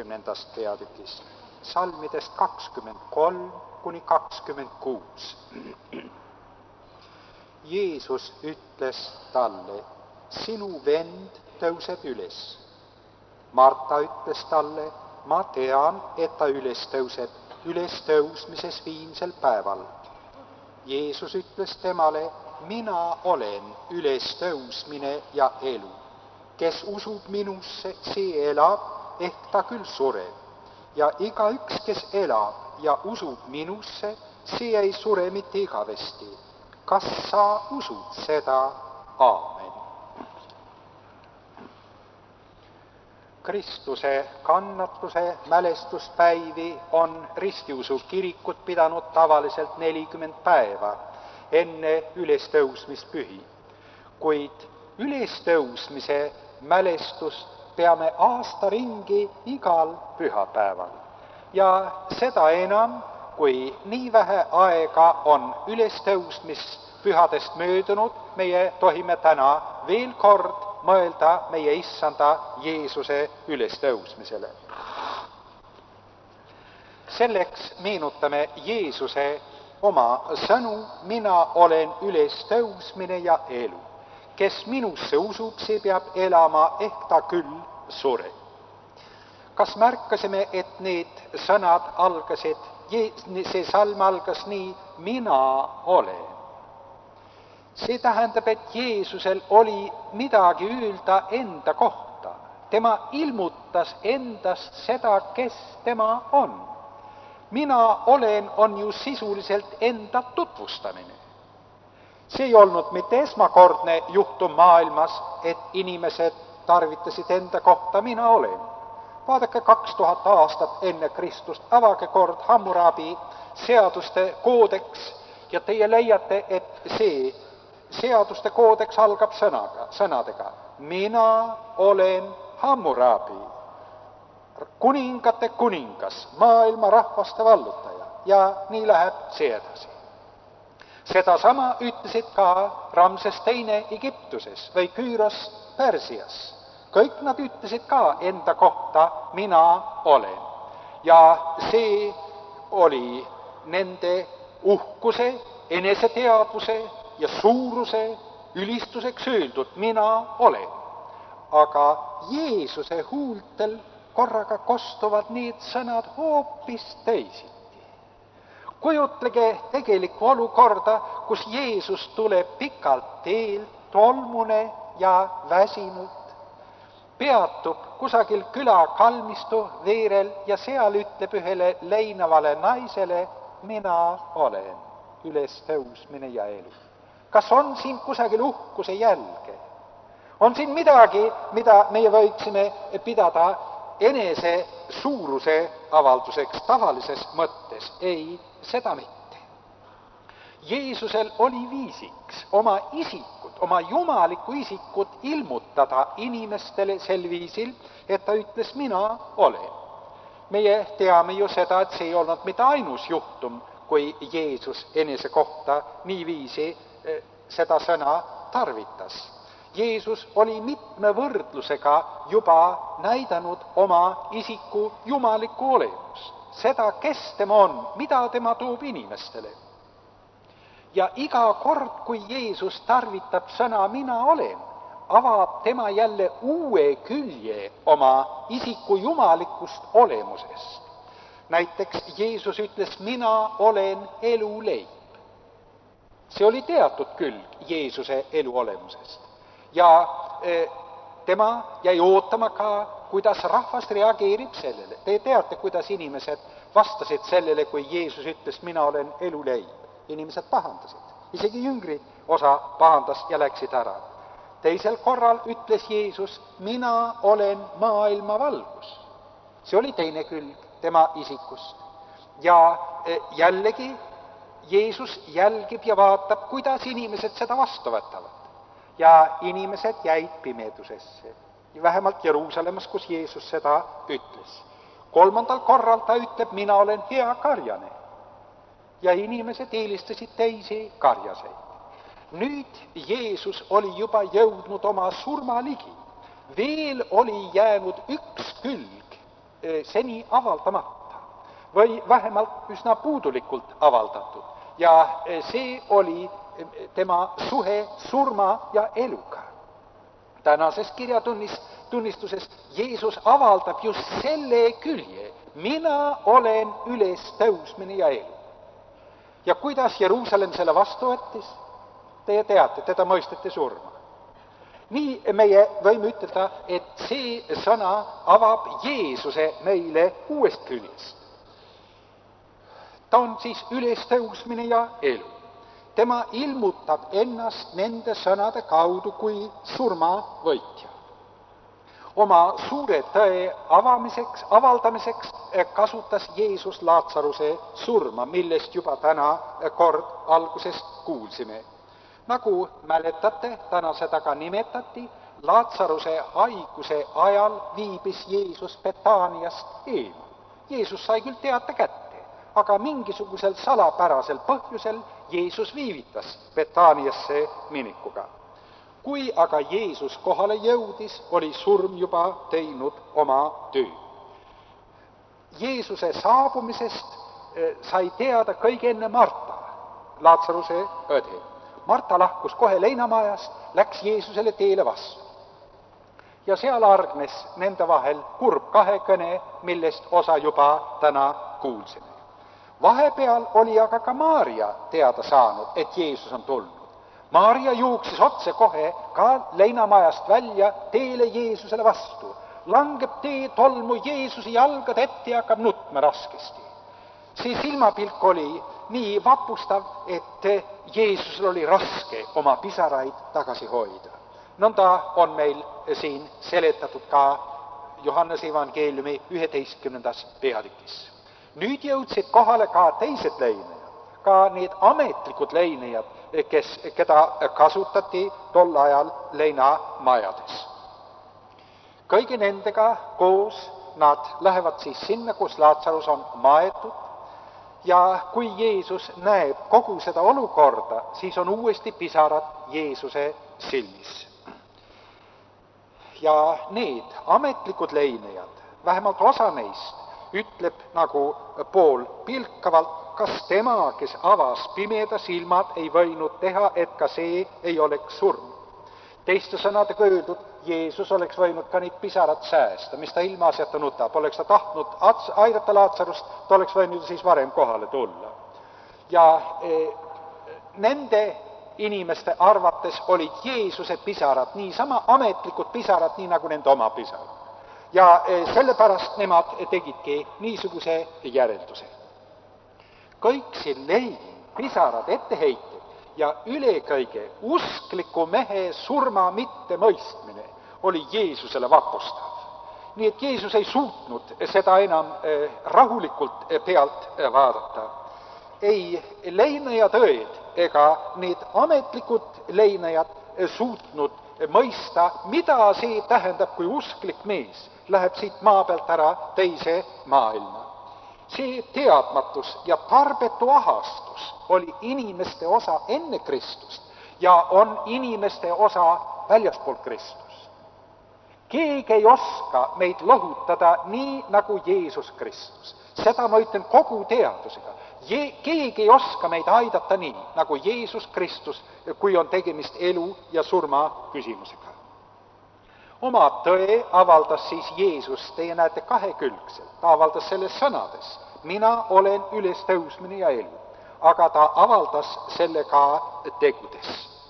17. peatükis, salmidest 23-26. Jeesus ütles talle, sinu vend tõuseb üles. Marta ütles talle, ma tean, et ta üles tõuseb, ülestõusmises viimsel päeval. Jeesus ütles temale, mina olen ülestõusmine ja elu. Kes usub minusse, see elab, ehk ta küll sureb. Ja igaüks, kes elab ja usub minusse, see ei sure mitte igavesti. Kas sa usud seda? Aamen. Kristuse kannatuse mälestuspäivi on ristiusu kirikud pidanud tavaliselt 40 päeva enne ülestõusmispühi. Kuid ülestõusmise mälestust peame aasta ringi igal pühapäeval. Ja seda enam, kui nii vähe aega on ülestõusmispühadest möödunud, meie tohime täna veel kord mõelda meie issanda Jeesuse ülestõusmisele. Selleks meenutame Jeesuse oma sõnu, mina olen ülestõusmine ja elu. Kes minusse usub, see peab elama, ehk ta küll sure. Kas märkasime, et need sõnad algasid, see salm algas nii, mina olen. See tähendab, et Jeesusel oli midagi öelda enda kohta. Tema ilmutas endast seda, kes tema on. Mina olen on ju sisuliselt enda tutvustamine. See ei olnud mitte esmakordne juhtum maailmas, et inimesed tarvitasid enda kohta mina olen. Vaadake 2000 aastat enne Kristust, avage kord Hammurabi seaduste koodeks ja teie leiate, et see seaduste koodeks algab sõnadega. Mina olen Hammurabi, kuningate kuningas, maailma rahvaste vallutaja, ja nii läheb see edasi. Sedasama ütlesid ka Ramses II Egiptuses või Küüros Pärsias. Kõik nad ütlesid ka enda kohta, mina olen. Ja see oli nende uhkuse, eneseteadvuse ja suuruse ülistuseks öeldud, mina olen. Aga Jeesuse huultel korraga kostuvad need sõnad hoopis teisiti. Kujutlege tegelikku olukorda, kus Jeesus tuleb pikalt teelt, tolmune ja väsinud, peatub kusagil küla kalmistu veerel ja seal ütleb ühele leinavale naisele, mina olen, ülestõusmine ja elu. Kas on siin kusagil uhkuse jälge? On siin midagi, mida meie võiksime pidada enese suuruse avalduseks tavalises mõttes? Ei, seda mitte. Jeesusel oli viisiks oma isikut, oma jumalikku isikut ilmutada inimestele sel viisil, et ta ütles, mina olen. Meie teame ju seda, et see ei olnud mitte ainus juhtum, kui Jeesus enese kohta niiviisi seda sõna tarvitas. Jeesus oli mitme võrdlusega juba näidanud oma isiku jumalikku olemust. Seda, kes tema on, mida tema toob inimestele. Ja iga kord, kui Jeesus tarvitab sõna mina olen, avab tema jälle uue külje oma isiku jumalikust olemusest. Näiteks Jeesus ütles, mina olen eluleib. See oli teatud külg Jeesuse elu olemusest. Ja tema jäi ootama ka, kuidas rahvas reageerib sellele. Te teate, kuidas inimesed vastasid sellele, kui Jeesus ütles, mina olen eluleib. Inimesed pahandasid. Isegi jüngri osa pahandas ja läksid ära. Teisel korral ütles Jeesus, mina olen maailma valgus. See oli teine külg tema isikust. Ja jällegi Jeesus jälgib ja vaatab, kuidas inimesed seda vastu võtavad. Ja inimesed jäid pimedusesse. Vähemalt Jeruusalemmas, kus Jeesus seda ütles. 3. korral ta ütleb, mina olen hea karjane. Ja inimesed eelistasid teisi karjaseid. Nüüd Jeesus oli juba jõudnud oma surma ligi. Veel oli jäänud üks külg seni avaldamata või vähemalt üsna puudulikult avaldatud. Ja see oli tema suhe surma ja eluga. Tänases kirjatunnistuses Jeesus avaldab just selle külje, mina olen ülestõusmine ja elu. Ja kuidas Jeruusalemm selle vastu võttis? Teie teate, teda mõisteti surma. Nii meie võime ütelda, et see sõna avab Jeesuse meile uuest küljest. Ta on siis ülestõusmine ja elu. Tema ilmutab ennast nende sõnade kaudu kui surmavõitja. Oma suure tõe avaldamiseks kasutas Jeesus Laatsaruse surma, millest juba täna kord algusest kuulsime. Nagu mäletate, täna seda ka nimetati, Laatsaruse haiguse ajal viibis Jeesus Betaaniast eemal. Jeesus sai küll teate kätte, aga mingisugusel salapärasel põhjusel Jeesus viivitas Betaaniasse minekuga. Kui aga Jeesus kohale jõudis, oli surm juba teinud oma töö. Jeesuse saabumisest sai teada kõige enne Marta, Laatsaruse õde. Marta lahkus kohe leinamajast, läks Jeesusele teele vastu. Ja seal argnes nende vahel kurb kahekõne, millest osa juba täna kuulsime. Vahepeal oli aga ka Maarja teada saanud, et Jeesus on tulnud. Maarja juuksis otse kohe ka leinamajast välja teele Jeesusele vastu. Langeb tee tolmu Jeesuse jalgade ette ja hakkab nutma raskesti. See silmapilk oli nii vapustav, et Jeesusel oli raske oma pisaraid tagasi hoida. Nõnda on meil siin seletatud ka Johannese evangeeliumi 11. peatükis. Nüüd jõudsid kohale ka teised leinejad, ka need ametlikud leinejad, keda kasutati tol ajal leinamajades. Kõigi nendega koos nad lähevad siis sinna, kus Laatsarus on maetud, ja kui Jeesus näeb kogu seda olukorda, siis on uuesti pisarad Jeesuse silmis. Ja need ametlikud leinejad, vähemalt osa neist, ütleb nagu pool pilkavalt, kas tema, kes avas pimeda silmad, ei võinud teha, et ka see ei oleks surm. Teiste sõnadega öeldud, Jeesus oleks võinud ka neid pisarad säästa, mis ta ilmaasjata nutab. Oleks ta tahtnud aidata Laatsarust, ta oleks võinud siis varem kohale tulla. Ja nende inimeste arvates olid Jeesuse pisarad niisama ametlikud pisarad, nii nagu nende oma pisarad. Ja sellepärast nemad tegidki niisuguse järelduse. Kõik siin leidnud pisarad etteheited ja ülekõige uskliku mehe surma mitte mõistmine oli Jeesusele vapustav. Nii et Jeesus ei suutnud seda enam rahulikult pealt vaadata. Ei leinajad õed ega need ametlikud leinajad suutnud mõista, mida see tähendab, kui usklik mees läheb siit maa pealt ära teise maailma. See teadmatus ja tarbetu ahastus oli inimeste osa enne Kristust ja on inimeste osa väljaspool Kristust. Keegi ei oska meid lohutada nii nagu Jeesus Kristus. Seda ma ütlen kogu teadusega. Keegi ei oska meid aidata nii nagu Jeesus Kristus, kui on tegemist elu ja surma küsimusega. Oma tõe avaldas siis Jeesus, teie näete kahekülgselt, ta avaldas selles sõnades, mina olen ülestõusmine ja elu, aga ta avaldas selle ka tegudes.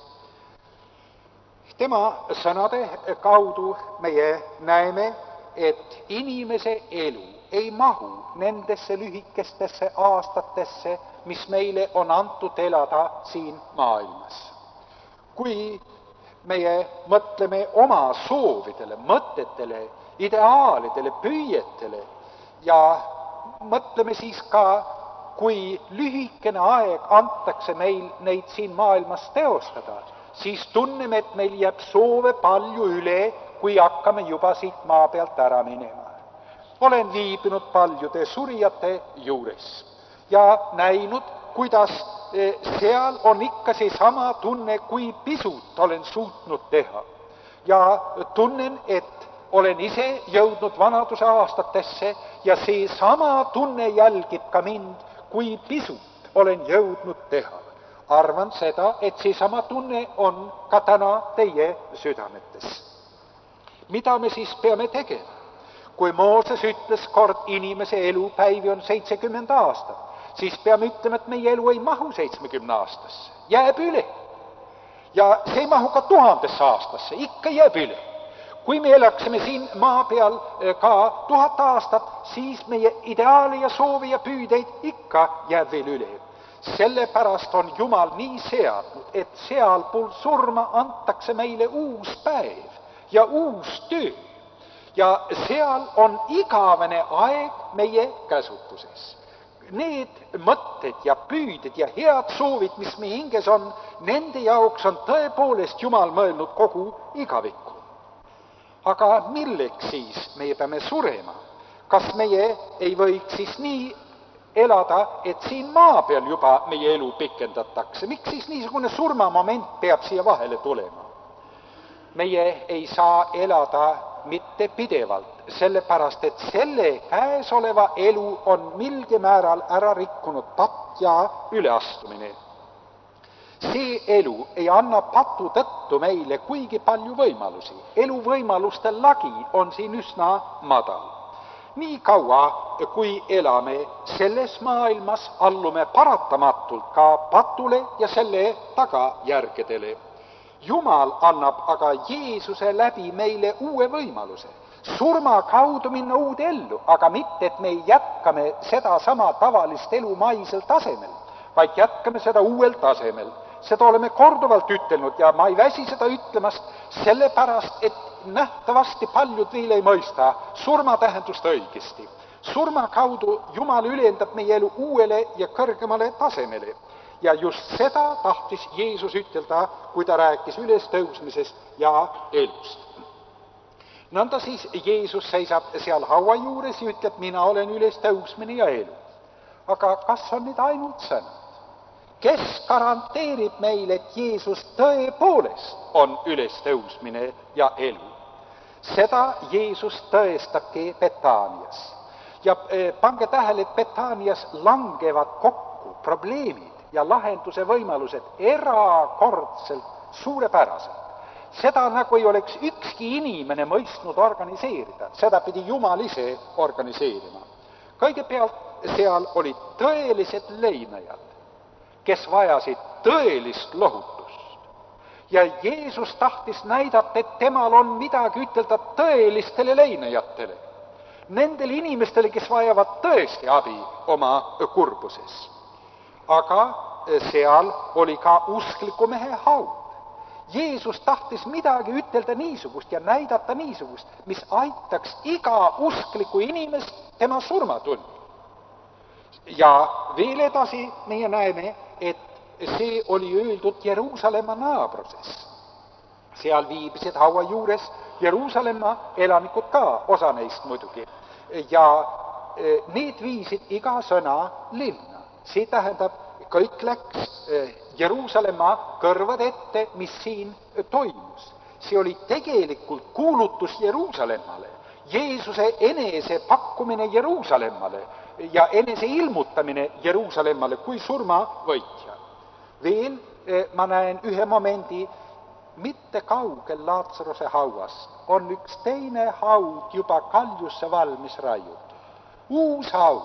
Tema sõnade kaudu meie näeme, et inimese elu ei mahu nendesse lühikestesse aastatesse, mis meile on antud elada siin maailmas. Kui meie mõtleme oma soovidele, mõtetele, ideaalidele, püüetele ja mõtleme siis ka, kui lühikene aeg antakse meil neid siin maailmas teostada, siis tunneme, et meil jääb soove palju üle, kui hakkame juba siit maa pealt ära minema. Olen viibinud paljude surijate juures ja näinud, kuidas seal on ikka seesama tunne, kui pisut olen suutnud teha. Ja tunnen, et olen ise jõudnud vanaduse aastatesse ja seesama tunne jälgib ka mind, kui pisut olen jõudnud teha. Arvan seda, et seesama tunne on ka täna teie südametes. Mida me siis peame tegema? Kui Mooses ütles kord inimese elupäivi on 70 aastat, siis peame ütlema, et meie elu ei mahu 70 aastasse, jääb üle. Ja see ei mahu ka 1000 aastasse, ikka jääb üle. Kui me elaksime siin maa peal ka 1000 aastat, siis meie ideaali ja soovi ja püüdeid ikka jääb veel üle. Sellepärast on Jumal nii seadnud, et sealpool surma antakse meile uus päev ja uus töö. Ja seal on igavene aeg meie käsutuses. Need mõtted ja püüded ja head soovid, mis meie hinges on, nende jaoks on tõepoolest Jumal mõelnud kogu igavikku. Aga milleks siis meie peame surema? Kas meie ei võiks siis nii elada, et siin maa peal juba meie elu pikendatakse? Miks siis niisugune surmamoment peab siia vahele tulema? Meie ei saa elada mitte pidevalt, sellepärast, et selle käesoleva elu on milgi määral ära rikkunud patt ja üleastumine. See elu ei anna patu tõttu meile kuigi palju võimalusi. Eluvõimaluste lagi on siin üsna madal. Nii kaua, kui elame selles maailmas, allume paratamatult ka patule ja selle tagajärgedele. Jumal annab aga Jeesuse läbi meile uue võimaluse. Surma kaudu minna uude ellu, aga mitte, et me jätkame seda sama tavalist elu maisel tasemel, vaid jätkame seda uuel tasemel. Seda oleme korduvalt ütelnud ja ma ei väsi seda ütlemast, sellepärast, et nähtavasti paljud veel ei mõista surma tähendust õigesti. Surma kaudu Jumal ülendab meie elu uuele ja kõrgemale tasemele. Ja just seda tahtis Jeesus ütelda, kui ta rääkis ülestõusmisest ja elust. Nõnda siis Jeesus seisab seal haua juures ja ütleb, mina olen ülestõusmine ja elu. Aga kas on need ainult sõnad? Kes garanteerib meile, et Jeesus tõepoolest on ülestõusmine ja elu? Seda Jeesus tõestabki Betaanias. Ja pange tähele, et Betaanias langevad kokku probleemid ja lahenduse võimalused erakordselt suurepäraselt. Seda nagu ei oleks ükski inimene mõistnud organiseerida, seda pidi Jumal ise organiseerima. Kõigepealt seal olid tõelised leinajad, kes vajasid tõelist lohutust. Ja Jeesus tahtis näidata, et temal on midagi ütelda tõelistele leinajatele, nendele inimestele, kes vajavad tõesti abi oma kurbuses. Aga seal oli ka uskliku mehe haud. Jeesus tahtis midagi ütelda niisugust ja näidata niisugust, mis aitaks iga uskliku inimest tema surmatunnil. Ja veel edasi meie näeme, et see oli öeldud Jeruusalemma naabruses. Seal viibisid haua juures Jeruusalemma elanikud ka, osa neist muidugi. Ja need viisid iga sõna linna. See tähendab, kõik läks Jeruusalemma kõrvad ette, mis siin toimus. See oli tegelikult kuulutus Jeruusalemmale, Jeesuse enese pakkumine Jeruusalemmale ja enese ilmutamine Jeruusalemmale kui surmavõitja. Veel ma näen ühe momendi, mitte kaugel Laatsaruse hauast on üks teine haud juba kaljusse valmis raiutud. Uus haud,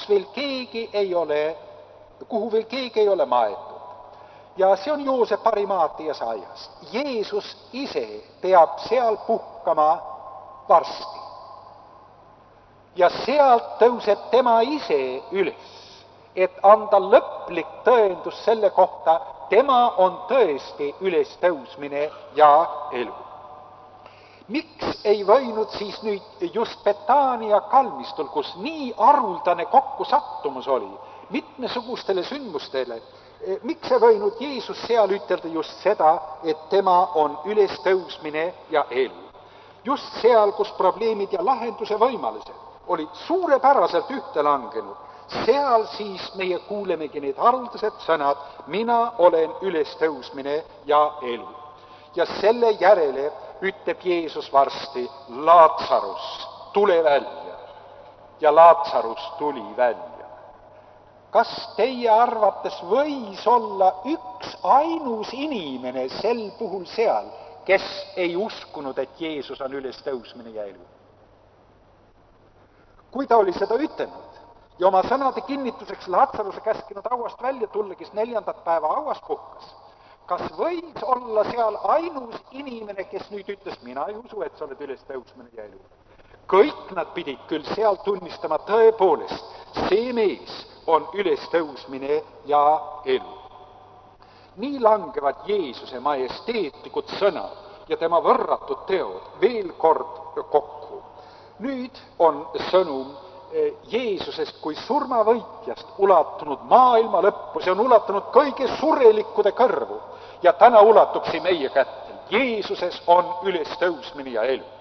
kuhu veel keegi ei ole maetud. Ja see on Joosep Arimaatias aiast. Jeesus ise peab seal puhkama varsti. Ja sealt tõuseb tema ise üles, et anda lõplik tõendus selle kohta, tema on tõesti ülestõusmine ja elu. Miks ei võinud siis nüüd just Betaania kalmistul, kus nii haruldane kokkusattumus oli, mitmesugustele sündmustele, miks ei võinud Jeesus seal ütelda just seda, et tema on ülestõusmine ja elu? Just seal, kus probleemid ja lahenduse võimalused olid suurepäraselt ühte langenud, seal siis meie kuulemegi need haruldased sõnad, mina olen ülestõusmine ja elu. Ja selle järele ütleb Jeesus varsti, Laatsarus, tule välja. Ja Laatsarus tuli välja. Kas teie arvates võis olla üks ainus inimene sel puhul seal, kes ei uskunud, et Jeesus on ülestõusmine ja elu? Kui ta oli seda ütelnud ja oma sõnade kinnituseks Laatsaruse käskinud hauast välja tulla, kes 4. päeva hauas puhkas, kas võis olla seal ainus inimene, kes nüüd ütles, mina ei usu, et sa oled ülestõusmine ja elu? Kõik nad pidid küll seal tunnistama tõepoolest, see mees on ülestõusmine ja elu. Nii langevad Jeesuse majesteetlikud sõnad ja tema võrratud teod veel kord kokku. Nüüd on sõnum Jeesusest kui surmavõitjast ulatunud maailma lõppu, see on ulatunud kõige surelikkude kõrvu ja täna ulatub see meie kätte. Jeesuses on ülestõusmine ja elu.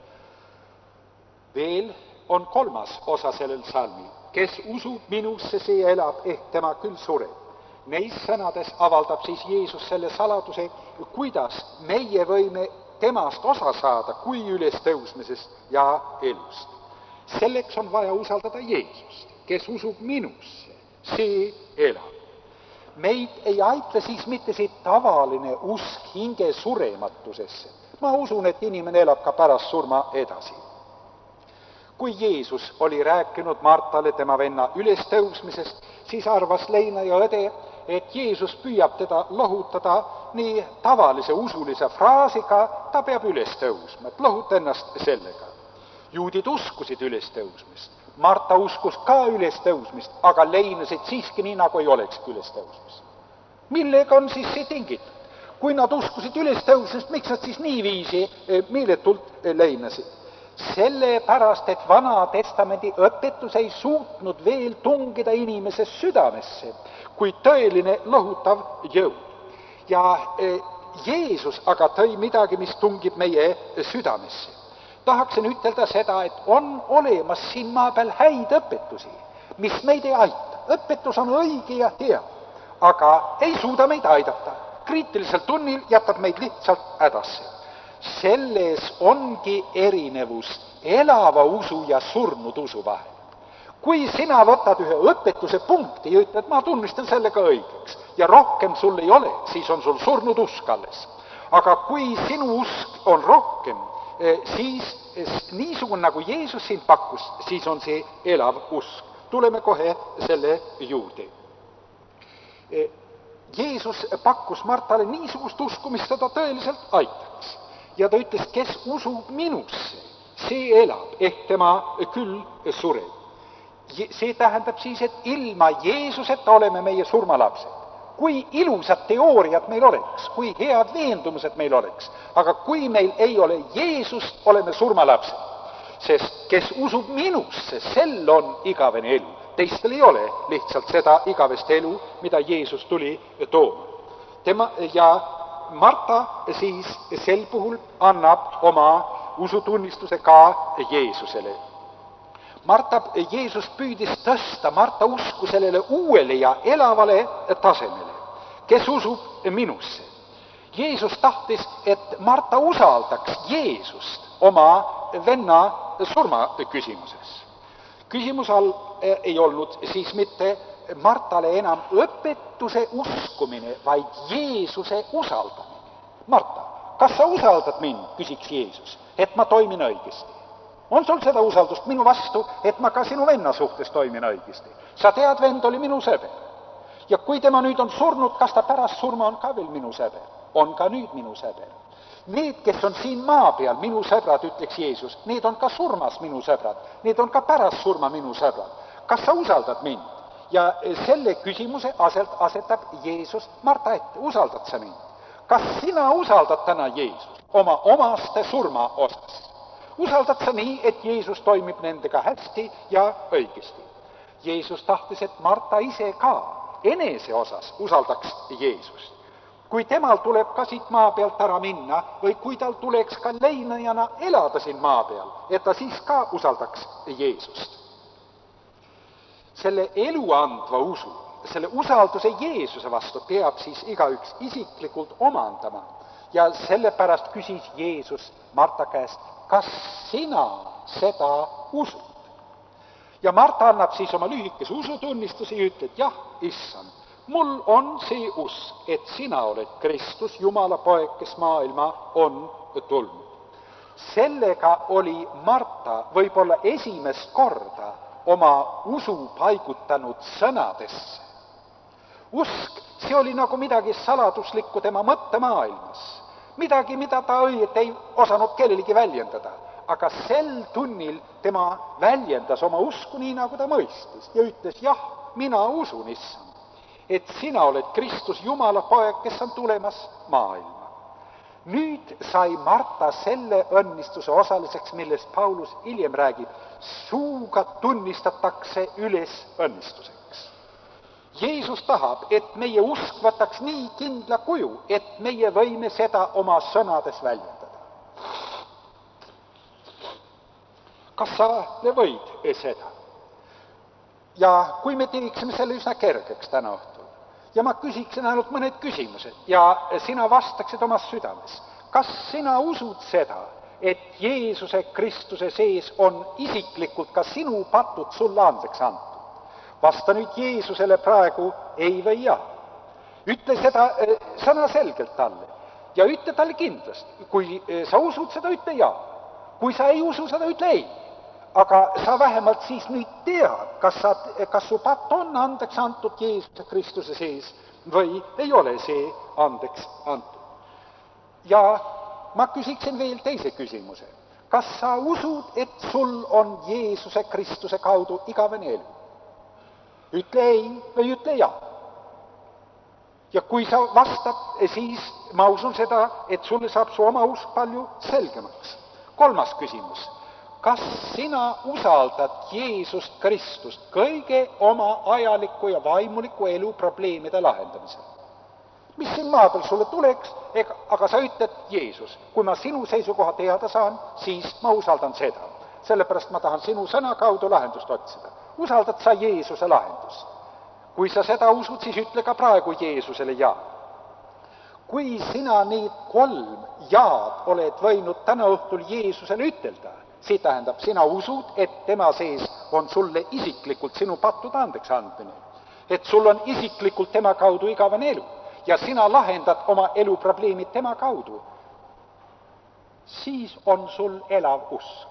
Veel on 3. osa sellel salmil. Kes usub minusse, see elab, ehk tema küll sureb. Neis sõnades avaldab siis Jeesus selle saladuse, kuidas meie võime temast osa saada kui ülestõusmisest ja elust. Selleks on vaja usaldada Jeesust. Kes usub minusse, see elab. Meid ei aita siis mitte see tavaline usk hinge surematusesse. Ma usun, et inimene elab ka pärast surma edasi. Kui Jeesus oli rääkinud Martale tema venna ülestõusmisest, siis arvas leina ja õde, et Jeesus püüab teda lohutada nii tavalise usulise fraasiga, ta peab ülestõusma, et lohuta ennast sellega. Juudid uskusid ülestõusmist, Marta uskus ka ülestõusmist, aga leinasid siiski nii, nagu ei olekski ülestõusmist. Millega on siis see tingitud? Kui nad uskusid ülestõusmist, miks nad siis niiviisi meeletult leinasid? Sellepärast, et Vana Testamendi õpetus ei suutnud veel tungida inimese südamesse kui tõeline lohutav jõud. Ja Jeesus aga tõi midagi, mis tungib meie südamesse. Tahaksin ütelda seda, et on olemas siin maa peal häid õpetusi, mis meid ei aita. Õpetus on õige ja hea, aga ei suuda meid aidata. Kriitilisel tunnil jätab meid lihtsalt hädasse. Selles ongi erinevus elava usu ja surnud usu vahel. Kui sina võtad ühe õpetuse punkti ja ütled, ma tunnistan sellega õigeks ja rohkem sul ei ole, siis on sul surnud usk alles. Aga kui sinu usk on rohkem, siis niisugune, nagu Jeesus siin pakkus, siis on see elav usk. Tuleme kohe selle juurde. Jeesus pakkus Martale niisugust usku, mis teda tõeliselt aitaks. Ja ta ütles, kes usub minusse, see elab, ehk tema küll sureb. See tähendab siis, et ilma Jeesuseta oleme meie surmalapsed. Kui ilusad teooriad meil oleks, kui head veendumused meil oleks, aga kui meil ei ole Jeesust, oleme surmalapsed. Sest kes usub minusse, sel on igavene elu. Teistel ei ole lihtsalt seda igavest elu, mida Jeesus tuli tooma. Ja Marta siis sel puhul annab oma usutunnistuse ka Jeesusele. Jeesus püüdis tõsta Marta usku sellele uuele ja elavale tasemele. Kes usub minusse? Jeesus tahtis, et Marta usaldaks Jeesust oma venna surma küsimuses. Küsimus all ei olnud siis mitte Martale enam õpetuse uskumine, vaid Jeesuse usaldamine. Marta, kas sa usaldad mind, küsiks Jeesus, et ma toimin õigesti? On sul seda usaldust minu vastu, et ma ka sinu venna suhtes toimin õigesti? Sa tead, vend oli minu sõber. Ja kui tema nüüd on surnud, kas ta pärast surma on ka veel minu sõber? On ka nüüd minu sõber. Need, kes on siin maa peal, minu sõbrad, ütleks Jeesus, need on ka surmas minu sõbrad, need on ka pärast surma minu sõbrad. Kas sa usaldad mind? Ja selle küsimuse asetab Jeesus Marta ette. Usaldad sa mind? Kas sina usaldad täna Jeesust oma omaste surma osas? Usaldad sa nii, et Jeesus toimib nendega hästi ja õigesti? Jeesus tahtis, et Marta ise ka enese osas usaldaks Jeesust. Kui temal tuleb ka siit maa pealt ära minna või kui tal tuleks ka leinajana elada siin maa peal, et ta siis ka usaldaks Jeesust. Selle elu andva usu, selle usalduse Jeesuse vastu peab siis igaüks isiklikult omandama Ja sellepärast küsis Jeesus Marta käest, kas sina seda usud? Ja Marta annab siis oma lühikese usutunnistuse ja ütleb, jah, issand, mul on see usk, et sina oled Kristus, Jumala poeg, kes maailma on tulnud. Sellega oli Marta võib-olla esimest korda oma usu paigutanud sõnadesse. Usk, see oli nagu midagi saladuslikku tema mõttemaailmas. Midagi, mida ta õieti ei osanud kellelegi väljendada. Aga sel tunnil tema väljendas oma usku nii, nagu ta mõistis. Ja ütles, jah, mina usun, issand, et sina oled Kristus, Jumala poeg, kes on tulemas maailma. Nüüd sai Marta selle õnnistuse osaliseks, millest Paulus hiljem räägib. Suuga tunnistatakse üles õnnistuseks. Jeesus tahab, et meie usk võtaks nii kindla kuju, et meie võime seda oma sõnades väljendada. Kas sa võid seda? Ja kui me teeksime selle üsna kergeks täna õhtul, ja ma küsiksin ainult mõned küsimused ja sina vastaksid oma südames. Kas sina usud seda, et Jeesuse Kristuse sees on isiklikult ka sinu patud sulle andeks antud? Vasta nüüd Jeesusele praegu ei või jah. Ütle seda sõnaselgelt talle ja ütle talle kindlasti. Kui sa usud seda, ütle jah. Kui sa ei usu seda, ütle ei. Aga sa vähemalt siis nüüd tead, kas su patt on andeks antud Jeesuse Kristuse sees või ei ole see andeks antud. Ja ma küsiksin veel teise küsimuse. Kas sa usud, et sul on Jeesuse Kristuse kaudu igavene elu? Ütle ei või ütle jah. Ja kui sa vastad, siis ma usun seda, et sulle saab su oma usk palju selgemaks. Kolmas küsimus. Kas sina usaldad Jeesust Kristust kõige oma ajaliku ja vaimuliku elu probleemide lahendamisel? Mis siin maa peal sulle tuleks, aga sa ütled, Jeesus, kui ma sinu seisukoha teada saan, siis ma usaldan seda. Sellepärast ma tahan sinu sõna kaudu lahendust otsida. Usaldad sa Jeesuse lahendust? Kui sa seda usud, siis ütle ka praegu Jeesusele ja. Kui sina need 3 jaad oled võinud täna õhtul Jeesusele ütelda, see tähendab, sina usud, et tema sees on sulle isiklikult sinu pattude andeks andmine. Et sul on isiklikult tema kaudu igavene elu ja sina lahendad oma eluprobleemid tema kaudu. Siis on sul elav usk.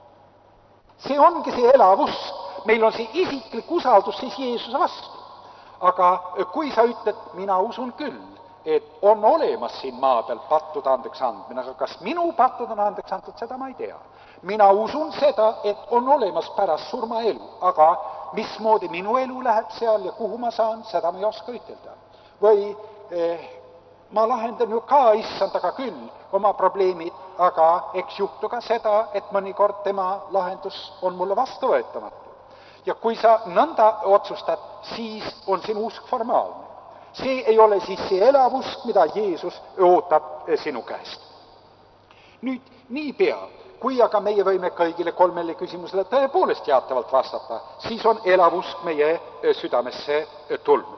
See ongi see elav usk. Meil on see isiklik usaldus siis Jeesuse vastu. Aga kui sa ütled, mina usun küll, et on olemas siin maa peal pattude andeks andmine, aga kas minu patud on andeks antud, seda ma ei tea. Mina usun seda, et on olemas pärast surmaelu, aga mismoodi minu elu läheb seal ja kuhu ma saan, seda ma ei oska ütelda. Või ma lahendan ju ka issandaga küll oma probleemid, aga eks juhtu ka seda, et mõnikord tema lahendus on mulle vastuvõetamatu. Ja kui sa nõnda otsustad, siis on sinu usk formaalne. See ei ole siis see elav usk, mida Jeesus ootab sinu käest. Nüüd, niipea, kui aga meie võime kõigile 3 küsimusele tõepoolest jaatavalt vastata, siis on elav usk meie südamesse tulnud.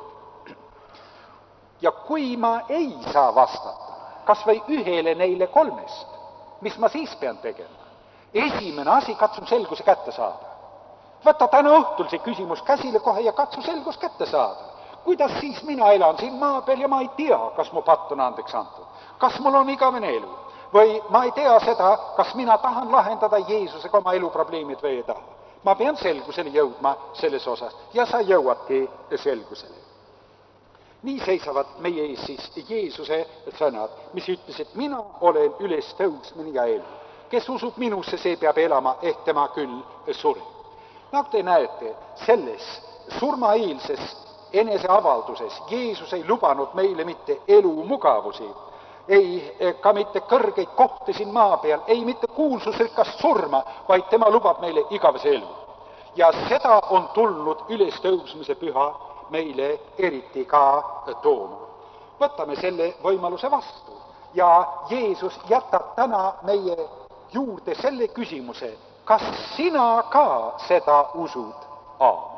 Ja kui ma ei saa vastata, kas või ühele neile 3, mis ma siis pean tegema? Esimene asi, katsun selguse kätte saada. Võta täna õhtul see küsimus käsile kohe ja katsu selgus kätte saada. Kuidas siis mina elan siin maa peal ja ma ei tea, kas mu patt on andeks antud? Kas mul on igavene elu? Või ma ei tea seda, kas mina tahan lahendada Jeesusega oma eluprobleemid või ei taha? Ma pean selgusele jõudma selles osas ja sa jõuadki selgusele. Nii seisavad meie ees siis Jeesuse sõnad, mis ütles, et mina olen üles tõusmine ja elu. Kes usub minusse, see peab elama, ehk tema küll sureb. Nagu te näete, selles surmaeelses eneseavalduses Jeesus ei lubanud meile mitte elu mugavusi, ei ka mitte kõrgeid kohti siin maa peal, ei mitte kuulsusrikast surma, vaid tema lubab meile igavese elu. Ja seda on tulnud ülestõusmise püha meile eriti ka tooma. Võtame selle võimaluse vastu ja Jeesus jätab täna meie juurde selle küsimuse, kas sina ka seda usud?